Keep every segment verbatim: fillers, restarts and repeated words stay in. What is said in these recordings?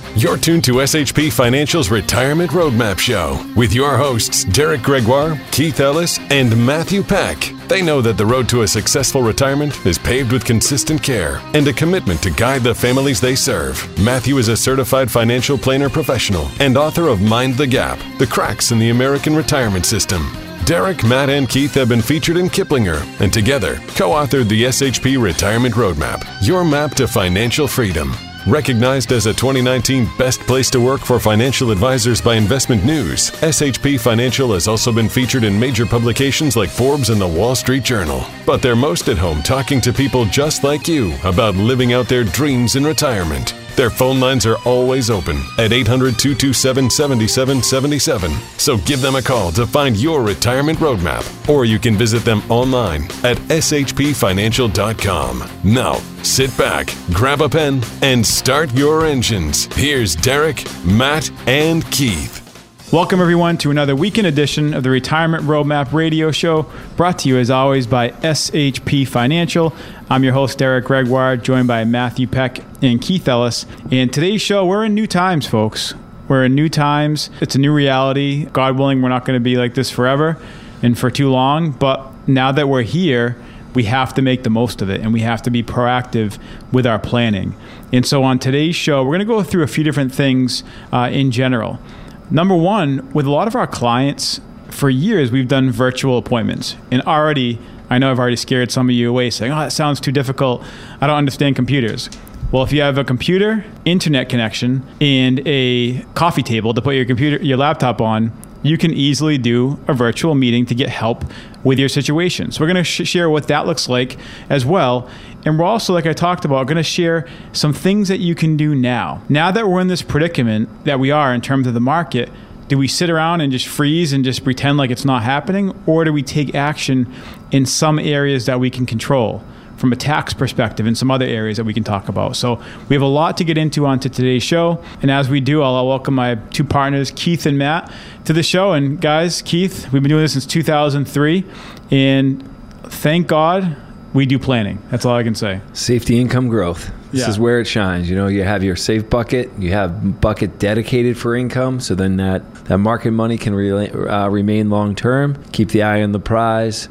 You're tuned to S H P Financial's Retirement Roadmap Show with your hosts, Derek Gregoire, Keith Ellis, and Matthew Peck. They know that the road to a successful retirement is paved with consistent care and a commitment to guide the families they serve. Matthew is a certified financial planner professional and author of Mind the Gap, The Cracks in the American Retirement System. Derek, Matt, and Keith have been featured in Kiplinger and together co-authored the S H P Retirement Roadmap, your map to financial freedom. Recognized as a twenty nineteen Best Place to Work for Financial Advisors by Investment News, S H P Financial has also been featured in major publications like Forbes and the Wall Street Journal. But they're most at home talking to people just like you about living out their dreams in retirement. Their phone lines are always open at eight hundred, two two seven, seven seven seven seven. So give them a call to find your retirement roadmap, or you can visit them online at s h p financial dot com. Now, sit back, grab a pen, and start your engines. Here's Derek, Matt, and Keith. Welcome, everyone, to another weekend edition of the Retirement Roadmap Radio Show, brought to you, as always, by S H P Financial. I'm your host, Derek Gregoire, joined by Matthew Peck and Keith Ellis. And today's show, we're in new times, folks. We're in new times. It's a new reality. God willing, we're not going to be like this forever and for too long. But now that we're here, we have to make the most of it, and we have to be proactive with our planning. And so on today's show, we're going to go through a few different things uh, in general. Number one, with a lot of our clients, for years, we've done virtual appointments. And already, I know I've already scared some of you away saying, oh, that sounds too difficult. I don't understand computers. Well, if you have a computer, internet connection, and a coffee table to put your computer, your laptop on, you can easily do a virtual meeting to get help with your situation. So we're going to sh- share what that looks like as well. And we're also, like I talked about, going to share some things that you can do now. Now that we're in this predicament that we are in terms of the market, do we sit around and just freeze and just pretend like it's not happening? Or do we take action in some areas that we can control, from a tax perspective, and some other areas that we can talk about? So we have a lot to get into on to today's show. And as we do, I'll, I'll welcome my two partners, Keith and Matt, to the show. And guys, Keith, we've been doing this since two thousand three. And thank God we do planning. That's all I can say. Safety income growth. This yeah. is where it shines. You know, you have your safe bucket, you have bucket dedicated for income. So then that, that market money can re- uh, remain long term, keep the eye on the prize,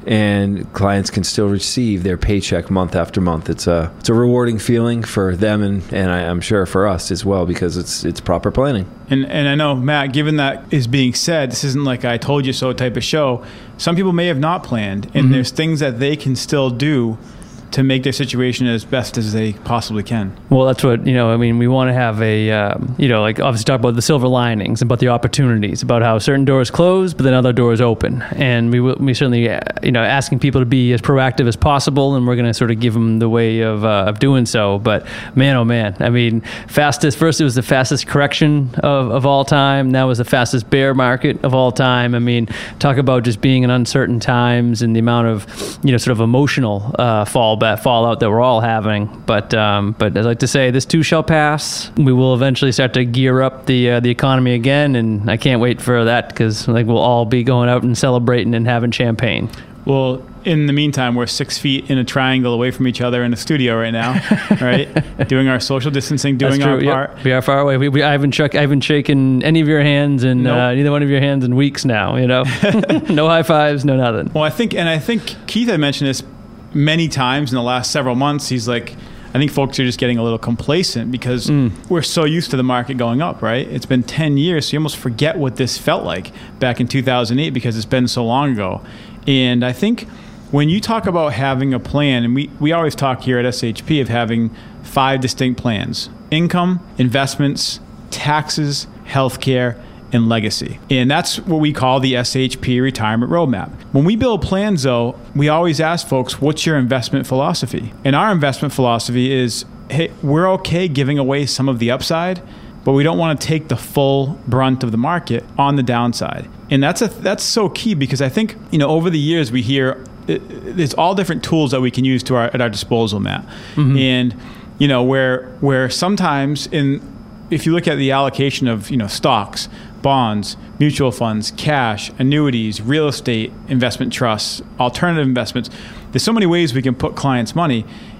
and clients can still receive their paycheck month after month. It's a it's a rewarding feeling for them, and, and I, I'm sure for us as well, because it's it's proper planning. And and I know, Matt, given that is being said, this isn't like I told you so type of show. Some people may have not planned, and mm-hmm. there's things that they can still do to make their situation as best as they possibly can. Well, that's what, you know, I mean, we want to have a, um, you know, like obviously talk about the silver linings, about the opportunities, about how certain doors close, but then other doors open. And we will, we certainly, uh, you know, asking people to be as proactive as possible, and we're going to sort of give them the way of, uh, of doing so. But man, oh man, I mean, fastest, first it was the fastest correction of, of all time. Now was the fastest bear market of all time. I mean, talk about just being in uncertain times and the amount of, you know, sort of emotional uh, fallback. fallout that we're all having, but um, but I'd like to say this too shall pass. We will eventually start to gear up the uh, the economy again, and I can't wait for that, because like we'll all be going out and celebrating and having champagne. Well, in the meantime, we're six feet in a triangle away from each other in the studio right now, right? Doing our social distancing, doing our part. Yep. We are far away. We, we, I haven't shook, I haven't shaken any of your hands, and nope. uh, neither one of your hands in weeks now. You know, no high fives, no nothing. Well, I think, and I think Keith had mentioned this many times in the last several months. He's like, I think folks are just getting a little complacent because mm. we're so used to the market going up, right? It's been ten years, so you almost forget what this felt like back in two thousand eight because it's been so long ago. And I think when you talk about having a plan, and we, we always talk here at S H P of having five distinct plans: income, investments, taxes, healthcare, and legacy. And that's what we call the S H P Retirement Roadmap. When we build plans, though, we always ask folks, what's your investment philosophy? And our investment philosophy is, hey, we're okay giving away some of the upside, but we don't want to take the full brunt of the market on the downside. And that's a that's so key, because I think, you know, over the years we hear it, there's all different tools that we can use to our at our disposal, Matt. Mm-hmm. And, you know, where where sometimes in if you look at the allocation of, you know, stocks, bonds, mutual funds, cash, annuities, real estate, investment trusts, alternative investments, there's so many ways we can put clients' money.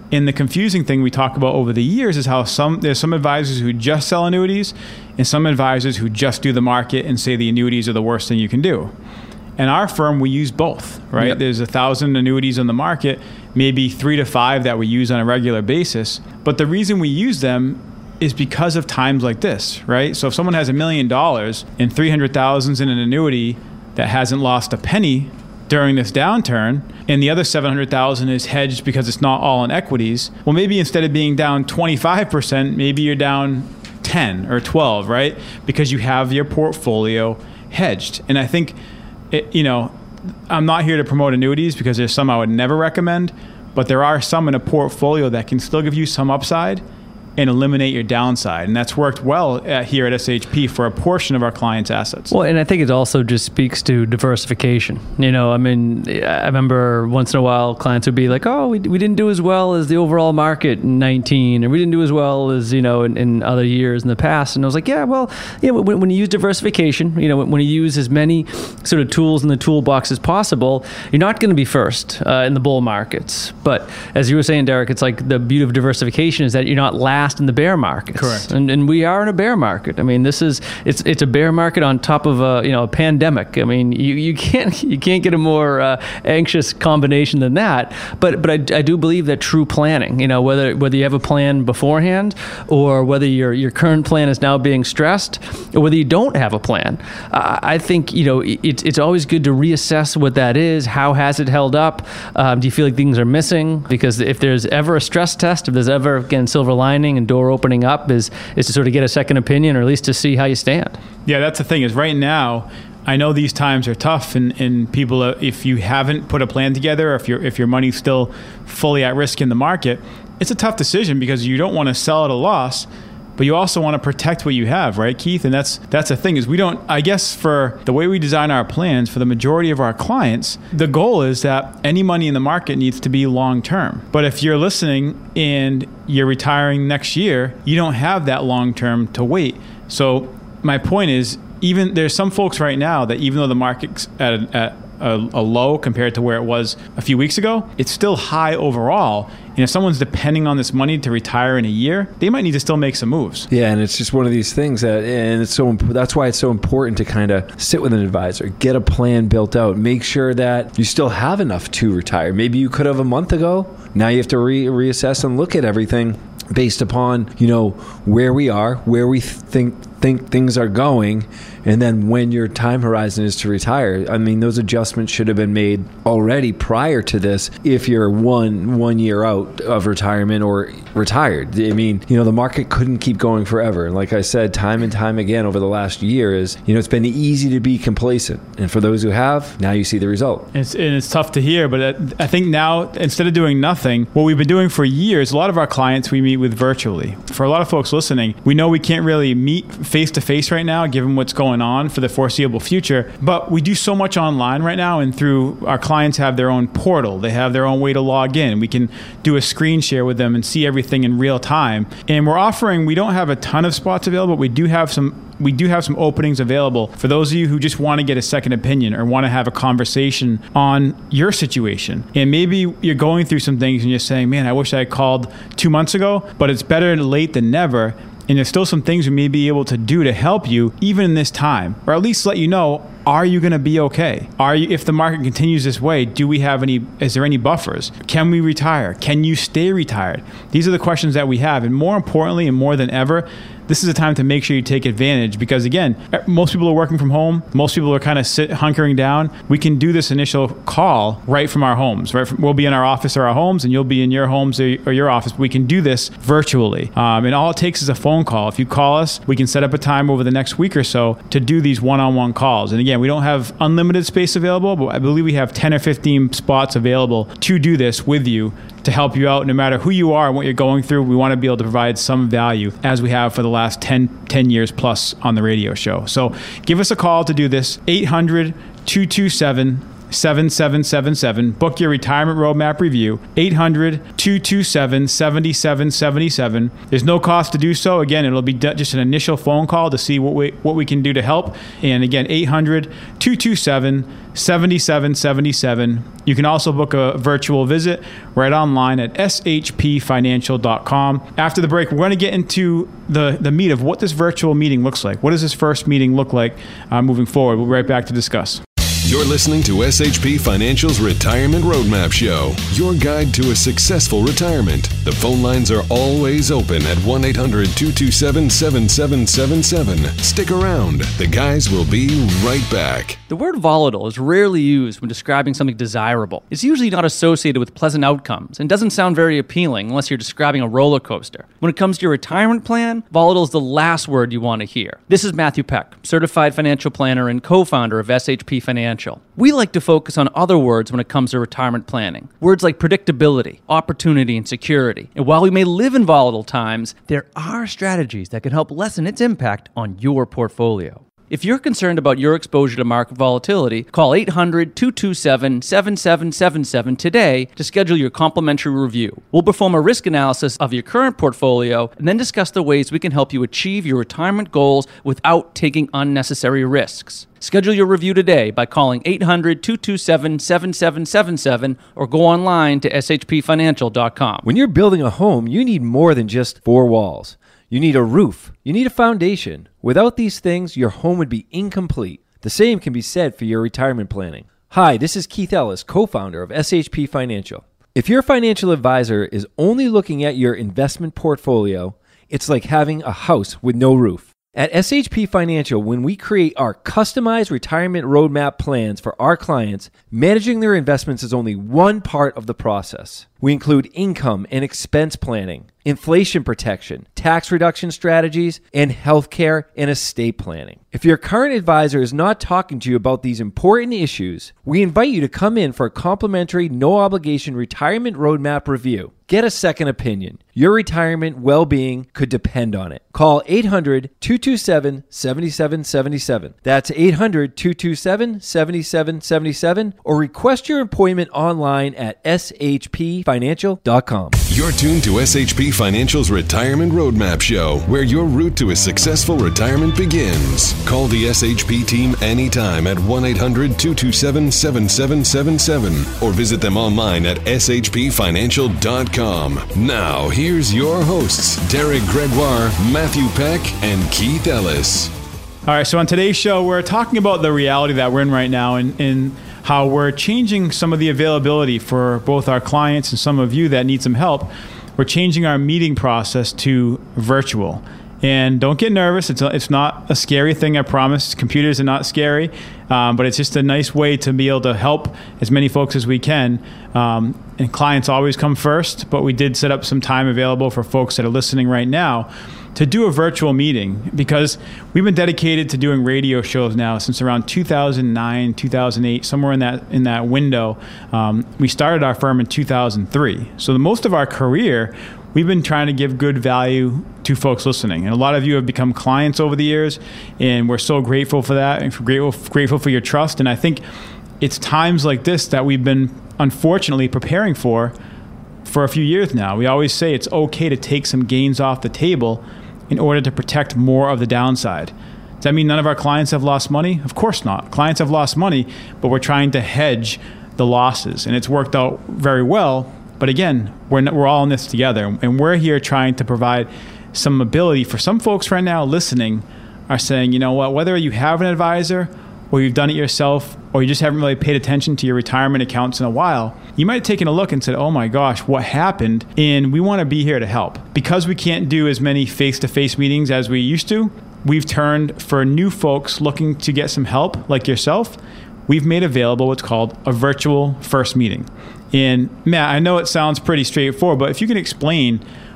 And the confusing thing we talk about over the years is how some there's some advisors who just sell annuities and some advisors who just do the market and say the annuities are the worst thing you can do. In our firm, we use both, right? Yep. There's a thousand annuities on the market, maybe three to five that we use on a regular basis. But the reason we use them is because of times like this, right? So if someone has a million dollars and three hundred thousand in an annuity that hasn't lost a penny during this downturn, and the other seven hundred thousand is hedged because it's not all in equities, well, maybe instead of being down twenty-five percent, maybe you're down ten or twelve, right? Because you have your portfolio hedged. And I think, it, you know, I'm not here to promote annuities because there's some I would never recommend, but there are some in a portfolio that can still give you some upside and eliminate your downside. And that's worked well at, here at S H P for a portion of our clients' assets. Well, and I think it also just speaks to diversification. You know, I mean, I remember once in a while clients would be like, oh, we, we didn't do as well as the overall market in nineteen, or we didn't do as well as, you know, in, in other years in the past. And I was like, yeah, well, you know, when, when you use diversification, you know, when, when you use as many sort of tools in the toolbox as possible, you're not going to be first uh, in the bull markets. But as you were saying, Derek, it's like the beauty of diversification is that you're not last in the bear markets. Correct. And, and we are in a bear market. I mean, this is it's it's a bear market on top of a you know a pandemic. I mean, you, you can't you can't get a more uh, anxious combination than that. But but I, I do believe that true planning, you know, whether whether you have a plan beforehand or whether your your current plan is now being stressed or whether you don't have a plan, uh, I think you know it's it's always good to reassess what that is. How has it held up? Um, do you feel like things are missing? Because if there's ever a stress test, if there's ever again silver lining and door opening up is is to sort of get a second opinion or at least to see how you stand. Yeah, that's the thing is right now, I know these times are tough and, and people, uh, if you haven't put a plan together, or if, you're, if your money's still fully at risk in the market, it's a tough decision because you don't want to sell at a loss, but you also want to protect what you have, right, Keith? And that's that's the thing is we don't, I guess for the way we design our plans, for the majority of our clients, the goal is that any money in the market needs to be long-term. But if you're listening and you're retiring next year, you don't have that long-term to wait. So my point is, even there's some folks right now that even though the market's at, a, at a, a low compared to where it was a few weeks ago, it's still high overall. And if someone's depending on this money to retire in a year, they might need to still make some moves. Yeah, and it's just one of these things that, and it's so that's why it's so important to kind of sit with an advisor, get a plan built out, make sure that you still have enough to retire. Maybe you could have a month ago. Now you have to re- reassess and look at everything based upon, you know, where we are, where we think think things are going, and then when your time horizon is to retire. I mean, those adjustments should have been made already prior to this if you're one one year out of retirement or retired. I mean, you know, the market couldn't keep going forever. Like I said, time and time again over the last year is, you know, it's been easy to be complacent. And for those who have, now you see the result. It's, and it's tough to hear, but I think now, instead of doing nothing, what we've been doing for years, a lot of our clients we meet with virtually. For a lot of folks listening, we know we can't really meet face-to-face right now, given what's going on for the foreseeable future. But we do so much online right now, and through our clients have their own portal. They have their own way to log in. We can do a screen share with them and see everything in real time. And we're offering, we don't have a ton of spots available, but we do have some we do have some openings available for those of you who just want to get a second opinion or want to have a conversation on your situation. And maybe you're going through some things and you're saying, man, I wish I had called two months ago, but it's better late than never. And there's still some things we may be able to do to help you even in this time, or at least let you know, are you going to be okay? Are you, if the market continues this way, do we have any, is there any buffers? Can we retire? Can you stay retired? These are the questions that we have. And more importantly, and more than ever, this is a time to make sure you take advantage because, again, most people are working from home. Most people are kind of sit, hunkering down. We can do this initial call right from our homes. Right, from, we'll be in our office or our homes, and you'll be in your homes or, or your office. We can do this virtually. Um, and all it takes is a phone call. If you call us, we can set up a time over the next week or so to do these one-on-one calls. And again, we don't have unlimited space available, but I believe we have ten or fifteen spots available to do this with you to help you out no matter who you are and what you're going through. We want to be able to provide some value as we have for the last ten, ten years plus on the radio show. So give us a call to do this, eight hundred, two two seven, seven seven seven seven. Book your retirement roadmap review, eight hundred, two two seven, seven seven seven seven. There's no cost to do so. Again, it'll be just an initial phone call to see what we what we can do to help. And again, eight hundred, two two seven, seven seven seven seven. You can also book a virtual visit right online at s h p financial dot com. After the break, we're going to get into the, the meat of what this virtual meeting looks like. What does this first meeting look like uh, moving forward? We'll be right back to discuss. You're listening to S H P Financial's Retirement Roadmap Show, your guide to a successful retirement. The phone lines are always open at one eight hundred, two two seven, seven seven seven seven. Stick around. The guys will be right back. The word volatile is rarely used when describing something desirable. It's usually not associated with pleasant outcomes and doesn't sound very appealing unless you're describing a roller coaster. When it comes to your retirement plan, volatile is the last word you want to hear. This is Matthew Peck, certified financial planner and co-founder of S H P Financial. We like to focus on other words when it comes to retirement planning. Words like predictability, opportunity, and security. And while we may live in volatile times, there are strategies that can help lessen its impact on your portfolio. If you're concerned about your exposure to market volatility, call eight hundred, two two seven, seven seven seven seven today to schedule your complimentary review. We'll perform a risk analysis of your current portfolio and then discuss the ways we can help you achieve your retirement goals without taking unnecessary risks. Schedule your review today by calling eight hundred, two two seven, seven seven seven seven or go online to s h p financial dot com. When you're building a home, you need more than just four walls. You need a roof. You need a foundation. Without these things, your home would be incomplete. The same can be said for your retirement planning. Hi, this is Keith Ellis, co-founder of S H P Financial. If your financial advisor is only looking at your investment portfolio, it's like having a house with no roof. At S H P Financial, when we create our customized retirement roadmap plans for our clients, managing their investments is only one part of the process. We include income and expense planning, inflation protection, tax reduction strategies, and healthcare and estate planning. If your current advisor is not talking to you about these important issues, we invite you to come in for a complimentary, no-obligation retirement roadmap review. Get a second opinion. Your retirement well-being could depend on it. Call eight hundred, two two seven, seven seven seven seven. That's eight hundred, two two seven, seven seven seven seven or request your appointment online at s h p financial dot com. You're tuned to S H P Financial's Retirement Roadmap Show, where your route to a successful retirement begins. Call the S H P team anytime at one eight hundred, two two seven, seven seven seven seven or visit them online at s h p financial dot com. Now, here's your hosts, Derek Gregoire, Matthew Peck, and Keith Ellis. All right, so on today's show, we're talking about the reality that we're in right now and, and how we're changing some of the availability for both our clients and some of you that need some help. We're changing our meeting process to virtual. And don't get nervous. It's, a, it's not a scary thing, I promise. Computers are not scary, um, but it's just a nice way to be able to help as many folks as we can. Um, and clients always come first, but we did set up some time available for folks that are listening right now to do a virtual meeting, because we've been dedicated to doing radio shows now since around two thousand nine, two thousand eight, somewhere in that in that window. Um, we started our firm in two thousand three. So the most of our career, we've been trying to give good value to folks listening. And a lot of you have become clients over the years, and we're so grateful for that and grateful, grateful for your trust. And I think it's times like this that we've been, unfortunately, preparing for for a few years now. We always say it's okay to take some gains off the table in order to protect more of the downside. Does that mean none of our clients have lost money? Of course not. Clients have lost money, but we're trying to hedge the losses, and it's worked out very well. But again, we're not, we're all in this together, and we're here trying to provide some ability for some folks right now listening are saying, you know what, whether you have an advisor or you've done it yourself or you just haven't really paid attention to your retirement accounts in a while, you might have taken a look and said, oh my gosh, what happened? And we want to be here to help. Because we can't do as many face-to-face meetings as we used to, we've turned for new folks looking to get some help like yourself, we've made available what's called a virtual first meeting. And Matt, I know it sounds pretty straightforward, but if you can explain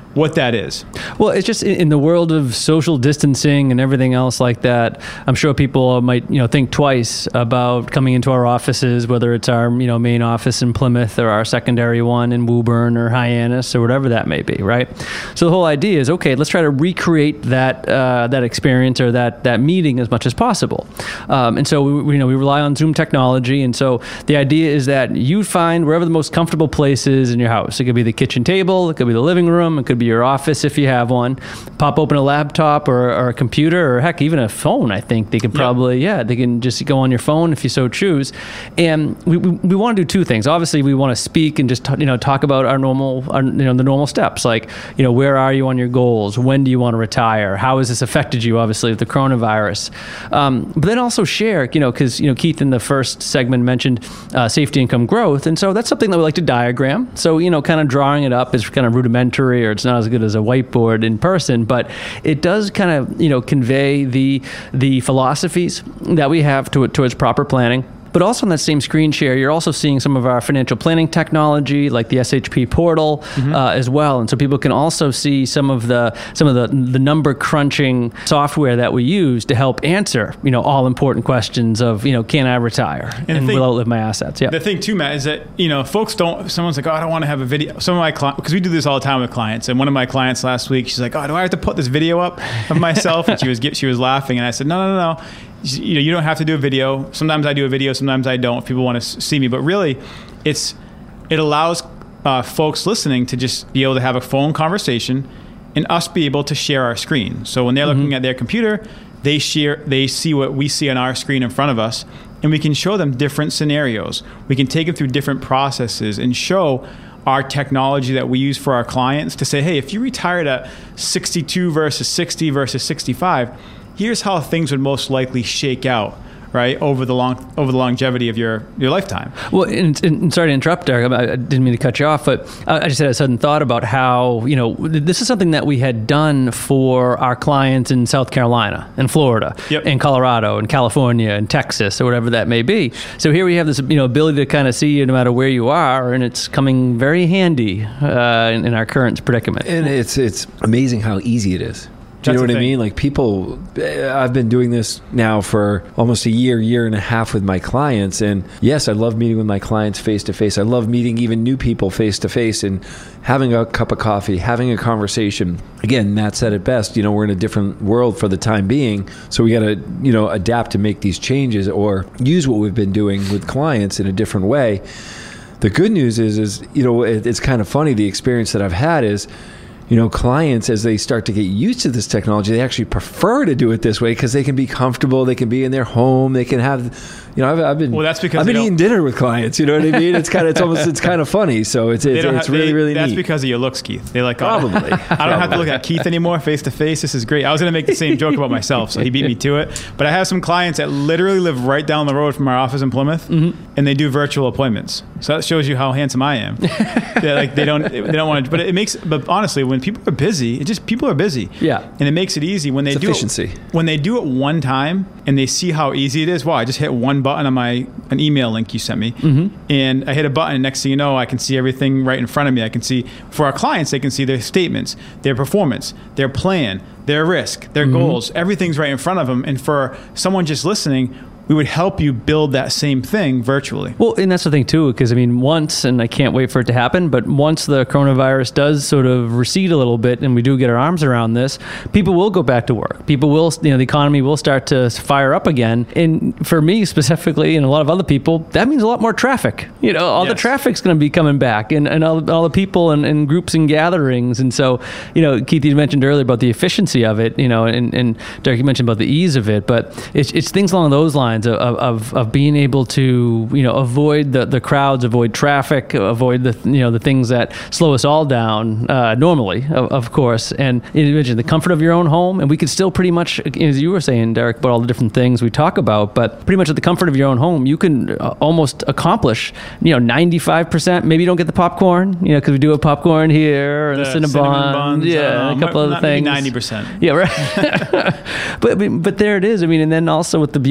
what that is. Well, it's just in the world of social distancing and everything else like that, I'm sure people might, you know, think twice about coming into our offices, whether it's our, you know, main office in Plymouth or our secondary one in Woburn or Hyannis or whatever that may be, right? So the whole idea is, okay, let's try to recreate that uh, that experience or that that meeting as much as possible. Um, and so we, you know, we rely on Zoom technology, and so the idea is that you find wherever the most comfortable place is in your house. It could be the kitchen table, it could be the living room, it could be your office if you have one. Pop open a laptop or, or a computer, or heck, even a phone. I think they could probably, yeah. yeah, they can just go on your phone if you so choose. And we, we, we want to do two things. Obviously, we want to speak and just you know talk about our normal, our, you know, the normal steps, like you know where are you on your goals? When do you want to retire? How has this affected you? Obviously, with the coronavirus. Um, but then also share, you know, because you know Keith in the first segment mentioned uh, safety income growth, and so that's something that we like to diagram. So you know, kind of drawing it up is kind of rudimentary, or it's not as good as a whiteboard in person, but it does kind of, you know, convey the the philosophies that we have to, towards proper planning. But also on that same screen share, you're also seeing some of our financial planning technology, like the S H P portal, mm-hmm. uh, as well. And so people can also see some of the some of the, the number crunching software that we use to help answer, you know, all important questions of, you know, can I retire and, and thing, will I outlive my assets? Yeah. The thing too, Matt, is that, you know, folks don't. Someone's like, oh, I don't want to have a video. Some of my clients, because we do this all the time with clients, and one of my clients last week, she's like, oh, do I have to put this video up of myself? And she was she was laughing, and I said, no, no, no, no. You know, you don't have to do a video. Sometimes I do a video, sometimes I don't if people want to see me. But really, it's it allows uh, folks listening to just be able to have a phone conversation and us be able to share our screen. So when they're mm-hmm. looking at their computer, they share, they see what we see on our screen in front of us, and we can show them different scenarios. We can take them through different processes and show our technology that we use for our clients to say, hey, if you retired at sixty-two versus sixty versus sixty-five, here's how things would most likely shake out, right, over the long over the longevity of your, your lifetime. Well, and, and sorry to interrupt, Derek. I didn't mean to cut you off, but I just had a sudden thought about how, you know, this is something that we had done for our clients in South Carolina and Florida yep. and Colorado and California and Texas or whatever that may be. So here we have this, you know, ability to kind of see you no matter where you are, and it's coming very handy uh, in, in our current predicament. And it's it's amazing how easy it is. Do you know what I mean? Like people, I've been doing this now for almost a year, year and a half with my clients. And yes, I love meeting with my clients face to face. I love meeting even new people face to face and having a cup of coffee, having a conversation. Again, Matt said it best, you know, we're in a different world for the time being. So we got to, you know, adapt to make these changes or use what we've been doing with clients in a different way. The good news is, is, you know, it, it's kind of funny. The experience that I've had is, you know, clients, as they start to get used to this technology, they actually prefer to do it this way because they can be comfortable. They can be in their home. They can have, you know, I've, I've been, well, that's because I've been eating dinner with clients. You know what I mean? It's kind of, it's almost, it's kind of funny. So it's, it's, it's have, really, they, really that's neat. That's because of your looks, Keith. They're like, oh, probably. I don't Probably. have to look at Keith anymore face to face. This is great. I was going to make the same joke about myself, so he beat me to it. But I have some clients that literally live right down the road from our office in Plymouth, mm-hmm. and they do virtual appointments. So that shows you how handsome I am. They're like they don't, they don't want to. But it makes. But honestly, when people are busy, it just people are busy. Yeah. And it makes it easy when they it's do efficiency. it. When they do it one time and they see how easy it is. Wow, I just hit one button on my an email link you sent me, mm-hmm. and I hit a button. And next thing you know, I can see everything right in front of me. I can see for our clients, they can see their statements, their performance, their plan, their risk, their mm-hmm. goals. Everything's right in front of them. And for someone just listening, we would help you build that same thing virtually. Well, and that's the thing too, because I mean, once, and I can't wait for it to happen, but once the coronavirus does sort of recede a little bit and we do get our arms around this, people will go back to work. People will, you know, the economy will start to fire up again. And for me specifically, and a lot of other people, that means a lot more traffic. You know, all yes. the traffic's going to be coming back, and, and all, all the people and, and groups and gatherings. And so, you know, Keith, you mentioned earlier about the efficiency of it, you know, and, and Derek, you mentioned about the ease of it, but it's, it's things along those lines. Of, of of being able to, you know, avoid the, the crowds, avoid traffic, avoid the, you know, the things that slow us all down uh, normally, of, of course. And you mentioned the comfort of your own home, and we could still pretty much, as you were saying, Derek, about all the different things we talk about, but pretty much at the comfort of your own home, you can uh, almost accomplish, you know, ninety-five percent. Maybe you don't get the popcorn, you know, because we do have popcorn here, and the, the Cinnabon, cinnamon buns, yeah, uh, a couple other things. ninety percent. Yeah, right. but but there it is. I mean, and then also with the beauty of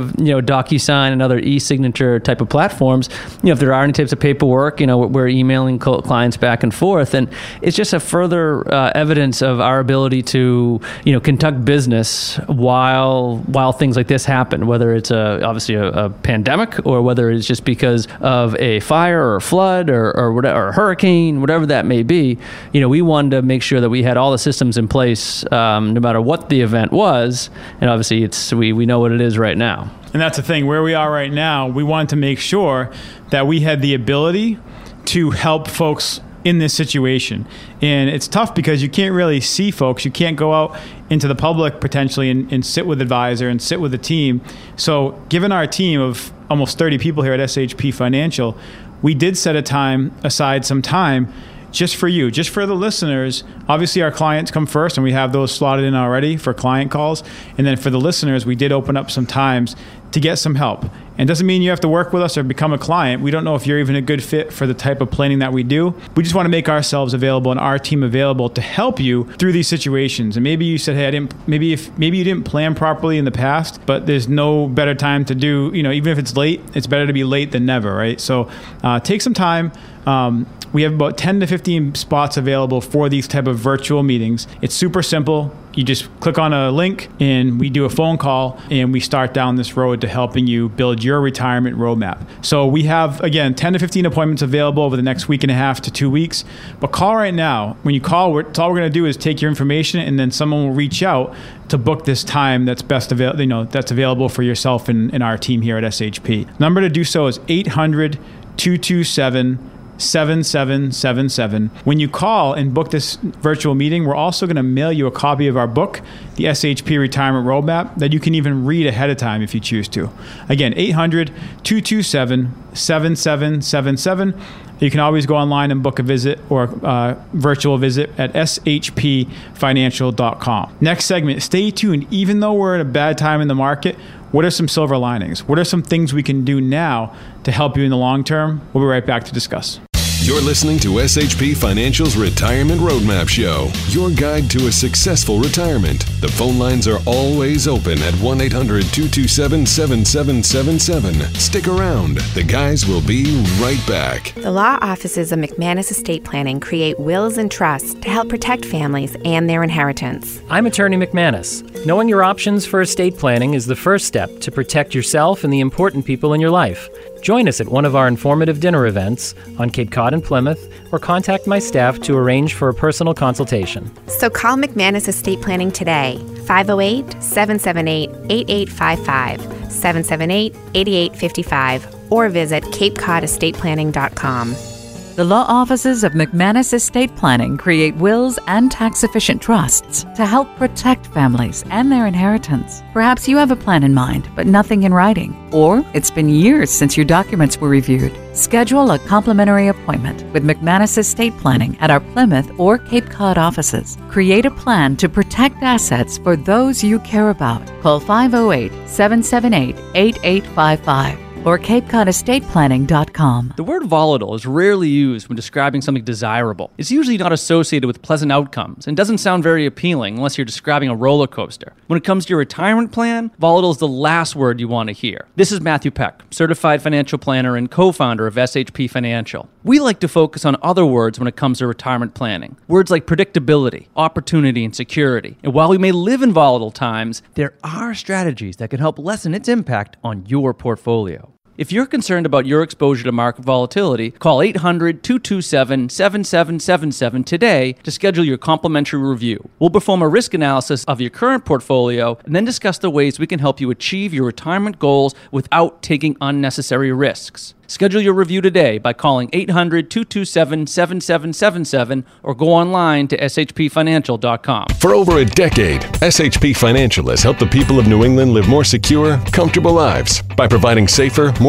of, you know, DocuSign and other e-signature type of platforms, you know, if there are any types of paperwork, you know, we're emailing clients back and forth. And it's just a further uh, evidence of our ability to, you know, conduct business while while things like this happen, whether it's a, obviously a, a pandemic or whether it's just because of a fire or a flood or, or, whatever, or a hurricane, whatever that may be. You know, we wanted to make sure that we had all the systems in place um, no matter what the event was. And obviously, it's we, we know what it is right now. And that's the thing, where we are right now, we wanted to make sure that we had the ability to help folks in this situation. And it's tough because you can't really see folks. You can't go out into the public potentially and, and sit with advisor and sit with the team. So given our team of almost thirty people here at S H P Financial, we did set a time aside some time just for you, just for the listeners. Obviously, our clients come first, and we have those slotted in already for client calls. And then for the listeners, we did open up some times to get some help. And it doesn't mean you have to work with us or become a client. We don't know if you're even a good fit for the type of planning that we do. We just want to make ourselves available and our team available to help you through these situations. And maybe you said, hey, I didn't, maybe if maybe you didn't plan properly in the past, but there's no better time to do, you know, even if it's late, it's better to be late than never, right? So uh, take some time. Um, we have about ten to fifteen spots available for these type of virtual meetings. It's super simple. You just click on a link and we do a phone call and we start down this road to helping you build your retirement roadmap. So we have, again, ten to fifteen appointments available over the next week and a half to two weeks. But call right now. When you call, we're, all we're going to do is take your information and then someone will reach out to book this time that's best avail- you know, that's available for yourself and, and our team here at S H P. Number to do so is eight hundred, two two seven, seven seven seven seven. When you call and book this virtual meeting, we're also going to mail you a copy of our book, the S H P Retirement Roadmap, that you can even read ahead of time if you choose to. Again, eight hundred, two two seven, seven seven seven seven. You can always go online and book a visit or a virtual visit at s h p financial dot com. Next segment, stay tuned. Even though we're at a bad time in the market, what are some silver linings? What are some things we can do now to help you in the long term? We'll be right back to discuss. You're listening to S H P Financial's Retirement Roadmap Show, your guide to a successful retirement. The phone lines are always open at one eight hundred, two two seven, seven seven seven seven. Stick around. The guys will be right back. The law offices of McManus Estate Planning create wills and trusts to help protect families and their inheritance. I'm Attorney McManus. Knowing your options for estate planning is the first step to protect yourself and the important people in your life. Join us at one of our informative dinner events on Cape Cod and Plymouth, or contact my staff to arrange for a personal consultation. So call McManus Estate Planning today, five oh eight, seven seven eight, eight eight five five, seven seven eight, eight eight five five, or visit cape cod estate planning dot com. The law offices of McManus Estate Planning create wills and tax-efficient trusts to help protect families and their inheritance. Perhaps you have a plan in mind, but nothing in writing. Or it's been years since your documents were reviewed. Schedule a complimentary appointment with McManus Estate Planning at our Plymouth or Cape Cod offices. Create a plan to protect assets for those you care about. Call five oh eight, seven seven eight, eight eight five five. or cape cod estate planning dot com. The word volatile is rarely used when describing something desirable. It's usually not associated with pleasant outcomes and doesn't sound very appealing unless you're describing a roller coaster. When it comes to your retirement plan, volatile is the last word you want to hear. This is Matthew Peck, certified financial planner and co-founder of S H P Financial. We like to focus on other words when it comes to retirement planning. Words like predictability, opportunity, and security. And while we may live in volatile times, there are strategies that can help lessen its impact on your portfolio. If you're concerned about your exposure to market volatility, call eight hundred, two two seven, seven seven seven seven today to schedule your complimentary review. We'll perform a risk analysis of your current portfolio and then discuss the ways we can help you achieve your retirement goals without taking unnecessary risks. Schedule your review today by calling eight hundred, two two seven, seven seven seven seven or go online to s h p financial dot com. For over a decade, S H P Financial has helped the people of New England live more secure, comfortable lives by providing safer, more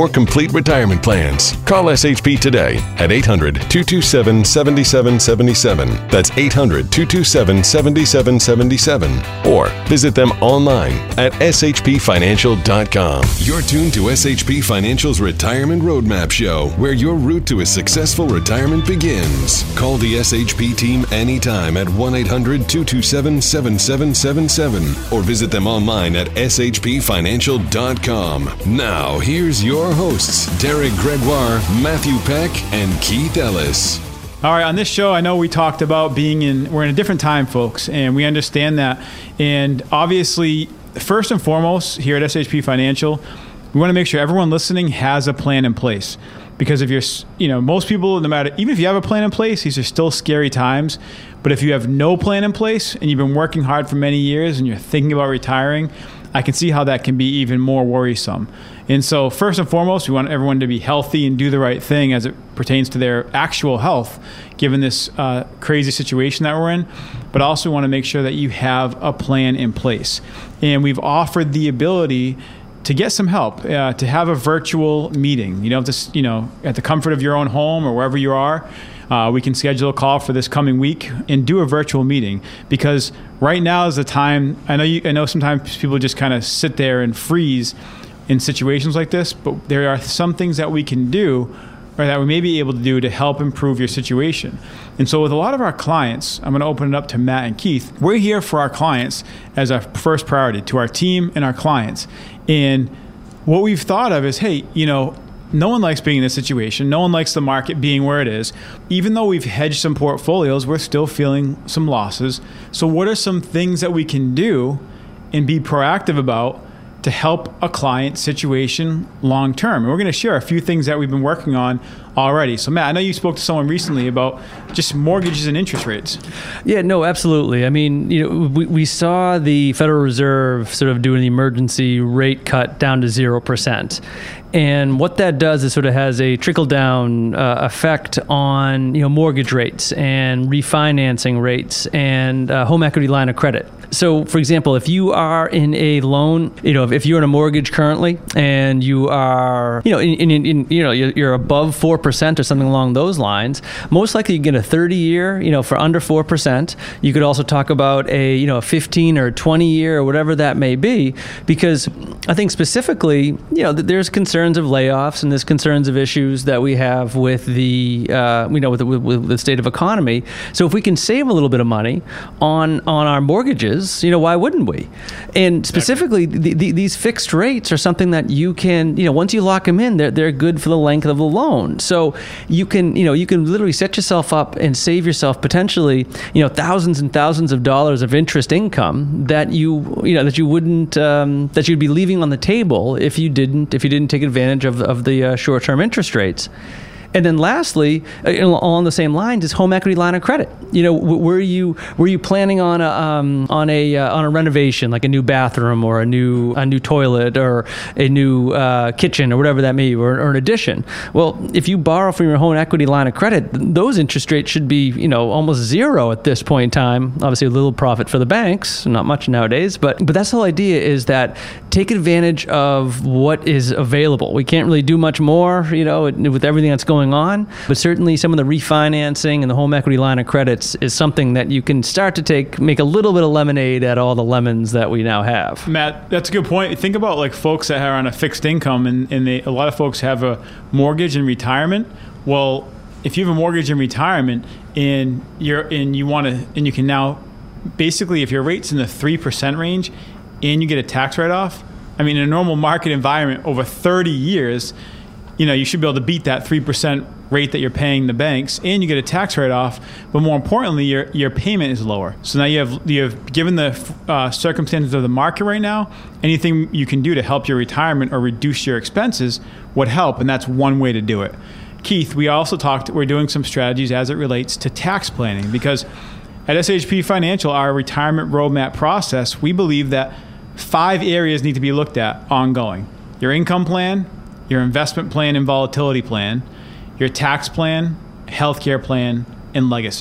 more complete retirement plans. Call S H P today at eight hundred, two two seven, seven seven seven seven. That's eight hundred, two two seven, seven seven seven seven. Or visit them online at s h p financial dot com. You're tuned to S H P Financial's Retirement Roadmap Show, where your route to a successful retirement begins. Call the S H P team anytime at one eight hundred, two two seven, seven seven seven seven or visit them online at s h p financial dot com. Now, here's your hosts, Derek Gregoire, Matthew Peck, and Keith Ellis. All right, on this show, I know we talked about being in, we're in a different time, folks, and we understand that. And obviously, first and foremost, here at S H P Financial, we want to make sure everyone listening has a plan in place. Because if you're, you know, most people, no matter, even if you have a plan in place, these are still scary times. But if you have no plan in place and you've been working hard for many years and you're thinking about retiring, I can see how that can be even more worrisome. And so first and foremost, we want everyone to be healthy and do the right thing as it pertains to their actual health, given this uh, crazy situation that we're in. But also want to make sure that you have a plan in place. And we've offered the ability to get some help, uh, to have a virtual meeting. You don't have to, you know, at the comfort of your own home or wherever you are. Uh, we can schedule a call for this coming week and do a virtual meeting, because right now is the time. I know you, I know sometimes people just kind of sit there and freeze in situations like this, but there are some things that we can do or that we may be able to do to help improve your situation. And so with a lot of our clients, I'm going to open it up to Matt and Keith. We're here for our clients as our first priority, to our team and our clients. And what we've thought of is, hey, you know, no one likes being in this situation. No one likes the market being where it is. Even though we've hedged some portfolios, we're still feeling some losses. So what are some things that we can do and be proactive about to help a client situation long term? And we're going to share a few things that we've been working on already. So Matt, I know you spoke to someone recently about just mortgages and interest rates. Yeah, no, absolutely. I mean, you know, we, we saw the Federal Reserve sort of do an emergency rate cut down to zero percent. And what that does is sort of has a trickle-down uh, effect on, you know, mortgage rates and refinancing rates and uh, home equity line of credit. So, for example, if you are in a loan, you know, if you're in a mortgage currently and you are, you know, in, in, in you know, you're, you're above four percent or something along those lines, most likely you get a thirty-year, you know, for under four percent. You could also talk about a, you know, a fifteen or twenty-year or whatever that may be, because I think specifically, you know, there's concern of layoffs and there's concerns of issues that we have with the, uh, you know, with the, with the state of economy. So if we can save a little bit of money on on our mortgages, you know, why wouldn't we? And specifically, the, the, these fixed rates are something that you can, you know, once you lock them in, they're they're good for the length of the loan. So you can, you know, you can literally set yourself up and save yourself potentially, you know, thousands and thousands of dollars of interest income that you, you know, that you wouldn't, um, that you'd be leaving on the table if you didn't, if you didn't take advantage of, of the uh, short-term interest rates. And then lastly, uh, along the same lines, is home equity line of credit. You know, were you were you planning on a um, on a uh, on a renovation, like a new bathroom or a new a new toilet or a new uh, kitchen or whatever that may be, or, or an addition? Well, if you borrow from your home equity line of credit, those interest rates should be, you know, almost zero at this point in time. Obviously, a little profit for the banks, not much nowadays, but but that's the whole idea, is that take advantage of what is available. We can't really do much more, you know, with everything that's going on, but certainly some of the refinancing and the home equity line of credits is something that you can start to take, make a little bit of lemonade at all the lemons that we now have. Matt, that's a good point. Think about like folks that are on a fixed income, and, and they, a lot of folks have a mortgage in retirement. Well, if you have a mortgage in retirement and you're and you want to, and you can now basically, if your rate's in the three percent range and you get a tax write-off, I mean, in a normal market environment over thirty years, you know, you should be able to beat that three percent rate that you're paying the banks, and you get a tax write-off. But more importantly, your your payment is lower. So now you have you have given the uh, circumstances of the market right now, anything you can do to help your retirement or reduce your expenses would help, and that's one way to do it. Keith, we also talked. We're doing some strategies as it relates to tax planning, because at S H P Financial, our retirement roadmap process, we believe that five areas need to be looked at ongoing: your income plan, your investment plan and volatility plan, your tax plan, healthcare plan, and legacy.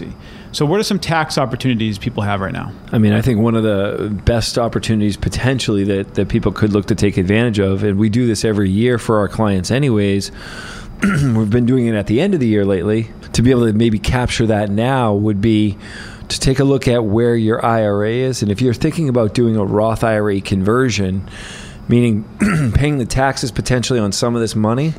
So what are some tax opportunities people have right now? I mean, I think one of the best opportunities potentially that, that people could look to take advantage of, and we do this every year for our clients anyways, we've been doing it at the end of the year lately, to be able to maybe capture that now would be to take a look at where your I R A is. And if you're thinking about doing a Roth I R A conversion, meaning paying the taxes potentially on some of this money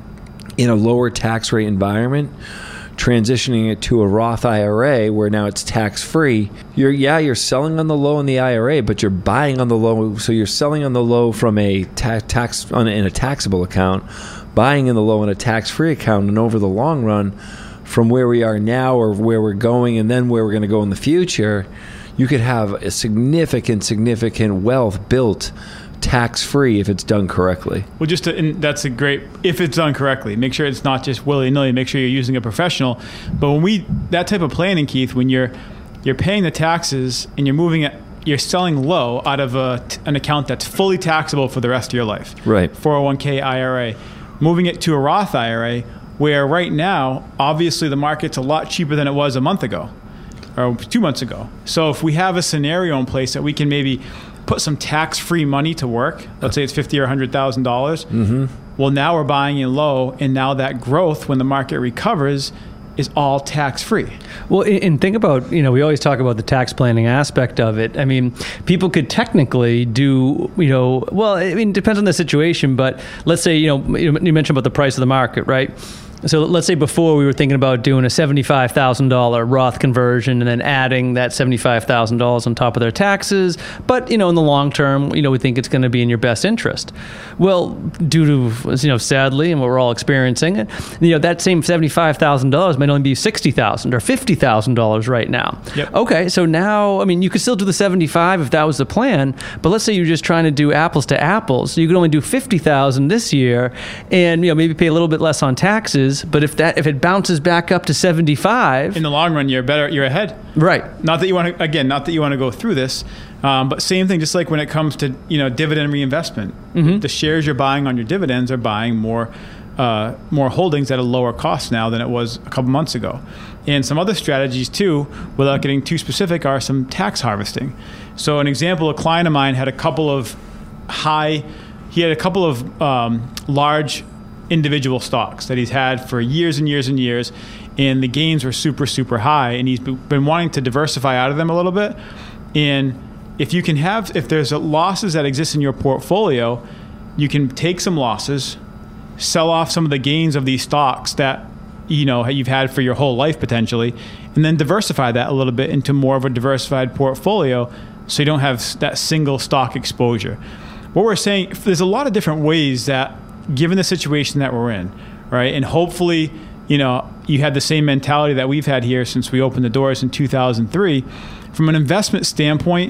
in a lower tax rate environment, transitioning it to a Roth I R A where now it's tax-free, you're yeah, you're selling on the low in the I R A, but you're buying on the low. So you're selling on the low from a ta- tax on, in a taxable account, buying in the low in a tax-free account, and over the long run, from where we are now or where we're going and then where we're going to go in the future, you could have a significant, significant wealth built tax-free if it's done correctly. Well, just to, and that's a great, if it's done correctly, make sure it's not just willy-nilly, make sure you're using a professional. But when we, that type of planning, Keith, when you're you're paying the taxes and you're moving it, you're selling low out of a, an account that's fully taxable for the rest of your life. Right. four oh one k I R A. Moving it to a Roth I R A, where right now, obviously the market's a lot cheaper than it was a month ago or two months ago. So if we have a scenario in place that we can maybe put some tax-free money to work, let's say it's fifty thousand dollars or one hundred thousand dollars, mm-hmm. well, now we're buying in low, and now that growth, when the market recovers, is all tax-free. Well, and think about, you know, we always talk about the tax planning aspect of it. I mean, people could technically do, you know, well, I mean, it depends on the situation, but let's say, you know, you mentioned about the price of the market, right? So let's say before we were thinking about doing a seventy-five thousand dollars Roth conversion and then adding that seventy-five thousand dollars on top of their taxes. But, you know, in the long term, you know, we think it's going to be in your best interest. Well, due to, you know, sadly, and what we're all experiencing, you know, that same seventy-five thousand dollars might only be sixty thousand dollars or fifty thousand dollars right now. Yep. Okay, so now, I mean, you could still do the seventy-five if that was the plan, but let's say you're just trying to do apples to apples. So you could only do fifty thousand dollars this year and, you know, maybe pay a little bit less on taxes. But if that if it bounces back up to seventy-five, in the long run, you're better. You're ahead. Right. Not that you want to. Again, not that you want to go through this, um, but same thing. Just like when it comes to, you know, dividend reinvestment, mm-hmm. the shares you're buying on your dividends are buying more uh, more holdings at a lower cost now than it was a couple months ago. And some other strategies too, without getting too specific, are some tax harvesting. So an example, a client of mine had a couple of high. He had a couple of um, large individual stocks that he's had for years and years and years, and the gains were super, super high, and he's been wanting to diversify out of them a little bit. And if you can have, if there's losses that exist in your portfolio, you can take some losses, sell off some of the gains of these stocks that, you know, you've had for your whole life potentially, and then diversify that a little bit into more of a diversified portfolio so you don't have that single stock exposure. What we're saying, there's a lot of different ways that, given the situation that we're in, right? And hopefully, you know, you had the same mentality that we've had here since we opened the doors in two thousand three. From an investment standpoint,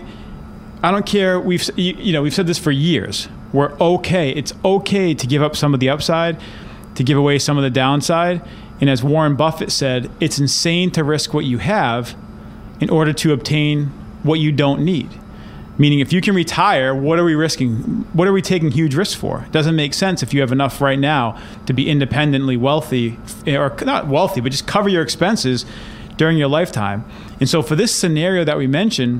I don't care. We've, you know, we've said this for years. We're okay. It's okay to give up some of the upside, to give away some of the downside. And as Warren Buffett said, it's insane to risk what you have in order to obtain what you don't need. Meaning, if you can retire, what are we risking? What are we taking huge risks for? It doesn't make sense if you have enough right now to be independently wealthy, or not wealthy, but just cover your expenses during your lifetime. And so for this scenario that we mentioned,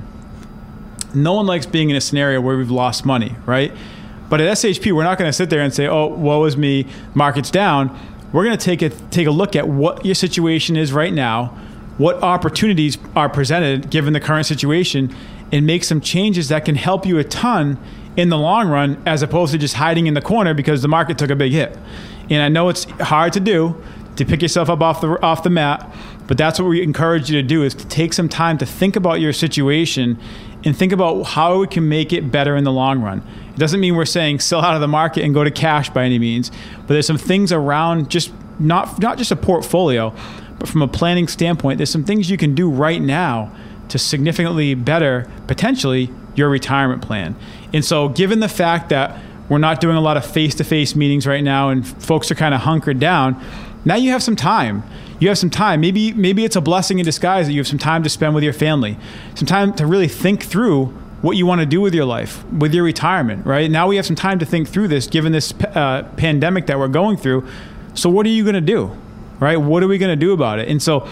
no one likes being in a scenario where we've lost money, right? But at S H P, we're not going to sit there and say, oh, woe is me, market's down. We're going to take a, take a look at what your situation is right now, what opportunities are presented given the current situation, and make some changes that can help you a ton in the long run, as opposed to just hiding in the corner because the market took a big hit. And I know it's hard to do, to pick yourself up off the off the mat, but that's what we encourage you to do, is to take some time to think about your situation and think about how we can make it better in the long run. It doesn't mean we're saying sell out of the market and go to cash by any means, but there's some things around, just not not just a portfolio, but from a planning standpoint, there's some things you can do right now to significantly better, potentially, your retirement plan. And so given the fact that we're not doing a lot of face-to-face meetings right now and folks are kind of hunkered down, now you have some time. You have some time. Maybe maybe it's a blessing in disguise that you have some time to spend with your family, some time to really think through what you want to do with your life, with your retirement, right? Now we have some time to think through this, given this uh, pandemic that we're going through. So what are you going to do, right? What are we going to do about it? And so